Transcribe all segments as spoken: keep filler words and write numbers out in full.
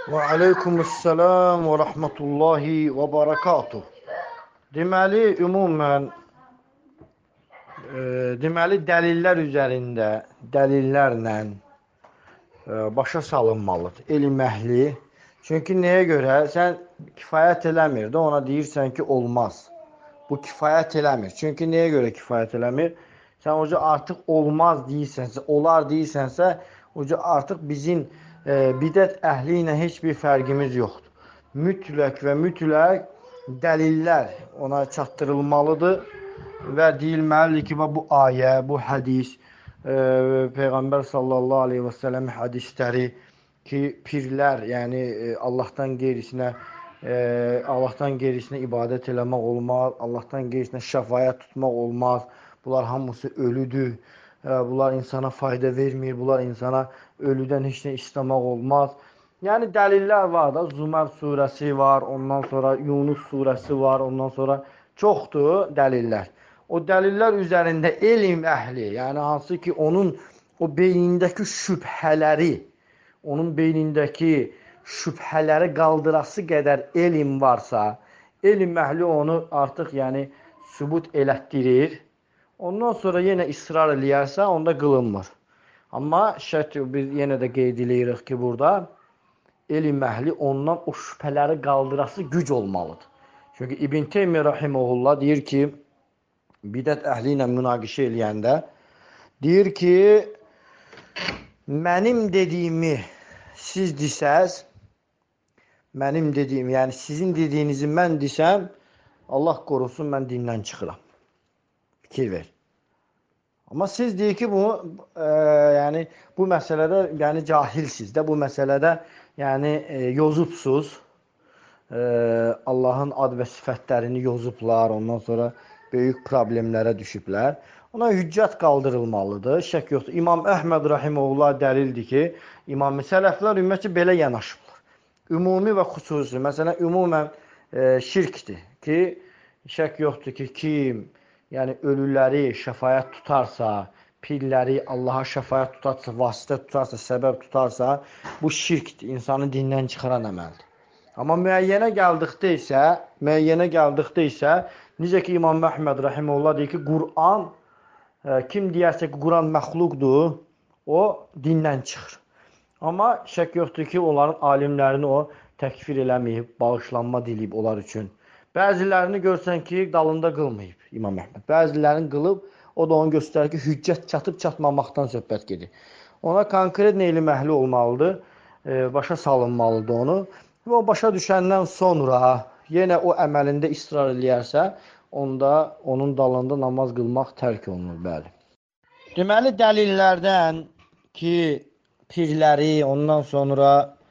Və aleykumussalam və rəhmətullahi və barakatuh. Deməli, ümumən, e, deməli, dəlillər üzərində, dəlillərlə e, başa salınmalıdır elm əhli. Çünki nəyə görə? Sən kifayət eləmir də, ona deyirsən ki, olmaz. Bu kifayət eləmir. Çünki nəyə görə kifayət eləmir? Sən oca artıq olmaz deyirsənsə, olar deyirsənsə, oca artıq bizim e, bidət əhli ilə heç bir fərqimiz yoxdur. Mütləq və mütləq dəlillər ona çatdırılmalıdır və deyilməlidir ki, bu ayə, bu hədis, e, Peyğəmbər sallallahu aleyhi və səlləm hədisləri ki, pirlər, yəni e, Allahdan qeyrisinə e, Allahdan qeyrisinə ibadət eləmək olmaz, Allahdan qeyrisinə şəfaət tutmaq olmaz. Bunlar hamısı ölüdür. E, bunlar insana fayda vermir. Bunlar insana ölüdən heç nə istəmək olmaz. Yəni dəlillər var da, Zümər surəsi var, ondan sonra Yunus surəsi var, ondan sonra çoxdur dəlillər. O dəlillər üzərində elm əhli, yəni hansı ki, onun o beynindəki şübhələri, onun beynindəki şübhələri qaldırası qədər elm varsa, elm əhli onu artıq yəni sübut elətdirir. Ondan sonra yenə israr eləyərsə, onda qılınmır. Amma şərt biz yenə də qeyd eləyirik ki, burada elm əhli ondan o şübhələri qaldırası güc olmalıdır. Çünki İbn Teymiyyə rahimehullah deyir ki, bidət əhli ilə münaqişə eləyəndə deyir ki, mənim dediyimi siz desəz, mənim dediyim, yəni sizin dediyinizi mən desəm, Allah qorusun, mən dindən çıxıram. Fikir ver. Amma siz deyir ki, bu, e, yəni, bu məsələdə yəni, cahilsiz də, bu məsələdə yəni, e, yozubsuz. E, Allahın ad və sifətlərini yozublar, ondan sonra böyük problemlərə düşüblər. Ona hüccət qaldırılmalıdır, şək yoxdur. İmam Əhməd rahimehullah dəlildir ki, İmam Sələflər ümumiyyətcə belə yanaşıblar. Ümumi və xüsusi, məsələn, ümumən e, şirkdir ki, şək yoxdur ki, kim yəni ölüləri şəfaət tutarsa, pilləri Allaha şəfaət tutarsa, vasitə tutarsa, səbəb tutarsa, bu şirkdir, insanı dindən çıxaran əməldir. Amma müəyyənə gəldikdə isə, müəyyənə gəldikdə isə, necə ki İmam Əhməd rahimehullah deyir ki, Qur'an, e, kim deyərsə ki, Qur'an məxluqdur, o dindən çıxır. Amma şək yoxdur ki, onların alimlərini o təkfir eləməyib, bağışlanma diləyib onlar üçün. Bəzilərini görsən ki, dalında qılmayıb İmam Əhməd. Bəzilərini qılıb, o da onu göstərir ki, hüccət çatıb çatmamaqdan söhbət gedir. Ona konkret elm əhli olmalıdır, e, başa salınmalıdır onu. Və o başa düşəndən sonra yenə o əməlində israr eləyərsə, onda onun dalında namaz qılmaq tərk olunur, bəli. Deməli, dəlillərdən ki, pirləri, ondan sonra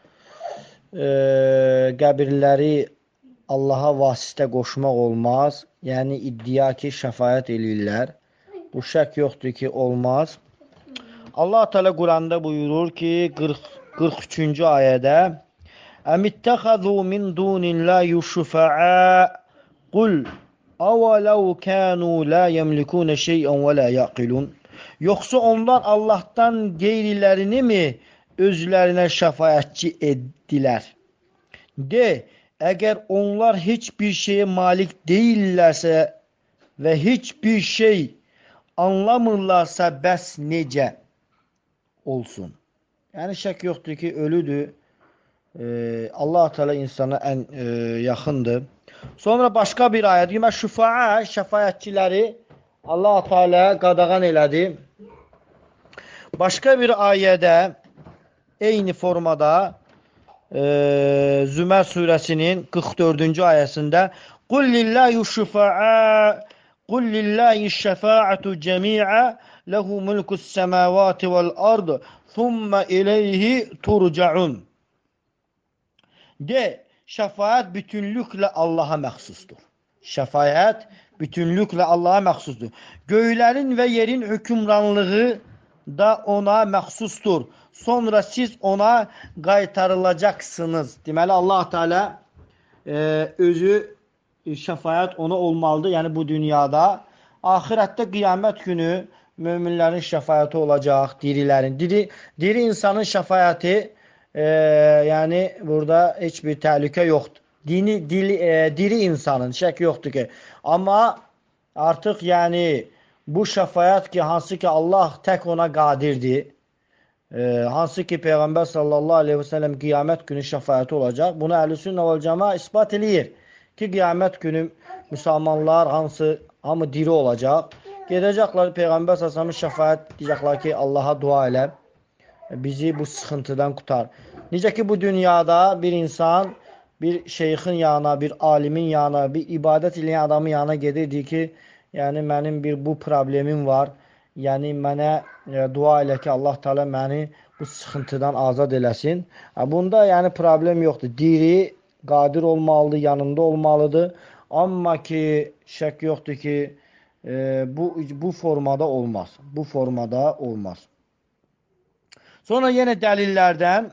e, qəbirləri Allaha vasitə qoşmaq olmaz. Yəni, iddia ki, şəfaət eləyirlər. Bu şək yoxdur ki, olmaz. Allah Teala Quranda buyurur ki, qırx üçüncü ayədə Əmittəxəzu min dunillahi şüfəə qul əvələv kənu la yəmlikuna şeyən və la yaqilun. Yoxsa onlar Allahdan qeyrilərini mi özlərinə şəfaətçi etdilər? De, əgər onlar heç bir şeyə malik deyillərsə və heç bir şey anlamırlarsa, bəs necə olsun? Yəni, şək yoxdur ki, ölüdür. Ee, Allah Teala insana ən e, yaxındır. Sonra başqa bir ayət, demə şüfaə, şəfaətçiləri Allah Teala qadağan elədi. Başqa bir ayədə, eyni formada, e, Zümər surəsinin qırx dördüncü ayəsində Qul lillahi şüfaə Qul lillahi şəfaətu cəmiə lehu mulkus səməvati vəl ard thumma ileyhi turcaun. De, şəfaət bütünlüklə Allaha məxsusdur. Şəfaət bütünlüklə Allaha məxsusdur. Göylərin və yerin hökmranlığı da ona məxsusdur. Sonra siz ona qaytarılacaqsınız. Deməli, Allah Teala e, özü şəfaət ona olmalıdır. Yəni, bu dünyada. Ahirətdə qiyamət günü möminlərin şəfaəti olacaq, dirilərin. Diri, diri insanın şəfaəti e, yəni burada heç bir təhlükə yoxdur. Dini, dili, e, diri insanın şək yoxdur ki. Amma artıq yəni bu şəfayət ki, hansı ki Allah tək ona qadirdir. E, hansı ki Peyğəmbər sallallahu aleyhi və səlləm qiyamət günü şəfayəti olacaq. Bunu Əhl-i-Sünnə vəl-Cəma isbat eləyir ki, qiyamət günü müsəlmanlar hansı hamı diri olacaq. Gedəcəklər Peyğəmbər sallallahu aleyhi və səlləm şəfayət deyəcəklər ki, Allaha dua elə, bizi bu sıxıntıdan qutar. Necə ki bu dünyada bir insan bir şeyxin yanına, bir alimin yanına, bir ibadət eləyən adamın yanına gedir, deyir ki, yəni mənim bir bu problemim var. Yəni mənə e, dua elə ki, Allah Teala məni bu sıxıntıdan azad eləsin. Bunda yəni problem yoxdur. Diri, qadir olmalıdır, yanında olmalıdır. Amma ki, şək yoxdur ki, e, bu, bu formada olmaz. Bu formada olmaz. Sonra yenə dəlillərdən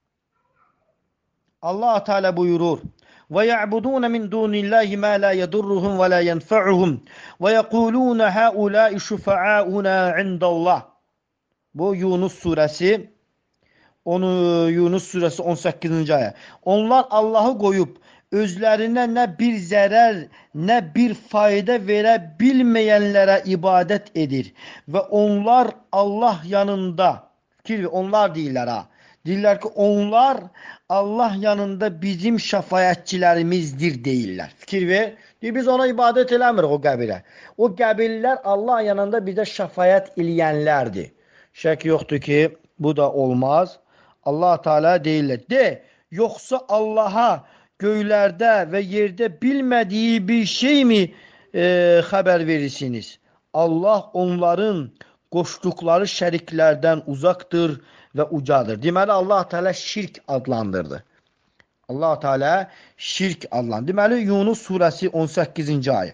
Allah Teala buyurur: "Ve ya'budun min dunillahi ma la yedurruhum ve la yenfa'uhum ve yekulun haula'i şufa'auna indallah." Bu Yunus suresi onu Yunus suresi on səkkizinci ayə. Onlar Allahı qoyub özlərinə nə bir zərər, nə bir fayda verə bilməyənlərə ibadət edir və onlar Allah yanında, fikir onlar deyirlər ha. Deyirlər ki, onlar Allah yanında bizim şəfayətçilərimizdir deyirlər. Fikir ver. Deyir, biz ona ibadət eləmirik o qəbirə. O qəbirlər Allah yanında bizə şəfayət eləyənlərdir. Şək yoxdur ki, bu da olmaz. Allah Teala deyirlər, de, yoxsa Allaha göylərdə və yerdə bilmədiyi bir şey mi e, xəbər verirsiniz? Allah onların qoşduqları şəriklərdən uzaqdır və ucadır. Deməli, Allah Teala şirk adlandırdı. Allah Teala şirk adlandırdı. Deməli, Yunus surəsi on səkkizinci ayə.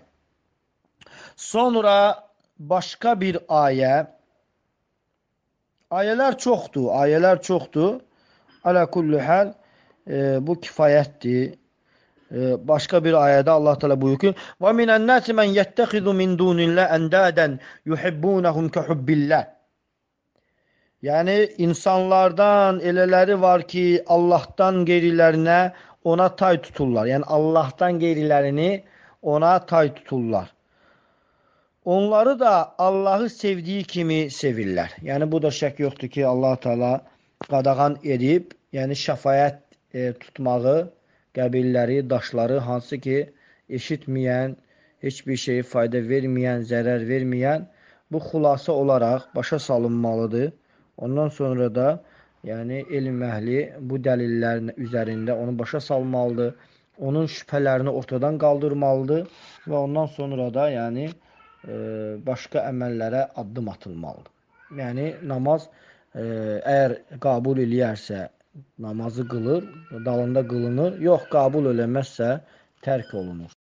Sonra başqa bir ayə. Ayələr çoxdur. Ayələr çoxdur. Alə kulli həl e, bu kifayətdir. E, başqa bir ayədə Allah Teala buyurur ki: "Və minən nəsi men yettexizu min dunillah endaden yuhibbunhum kehubbillah." Yəni insanlardan elələri var ki, Allahdan qeyrilərinə ona tay tuturlar. Yəni Allahdan qeyrilərini ona tay tuturlar. Onları da Allahı sevdiyi kimi sevirlər. Yəni bu da şək yoxdur ki, Allah Teala qadağan edib, yəni şəfayət e, tutmağı, qəbirləri, daşları, hansı ki eşitməyən, heç bir şeyi fayda verməyən, zərər verməyən, bu xulasa olaraq başa salınmalıdır. Ondan sonra da yəni elm əhli bu dəlillərin üzərində onu başa salmalıdır. Onun şübhələrini ortadan qaldırmalıdır və ondan sonra da yəni e, başqa əməllərə addım atılmalıdır. Yəni namaz e, əgər qəbul eləyərsə namazı qılır, dalında qılınır. Yox, qəbul eləməzsə tərk olunur.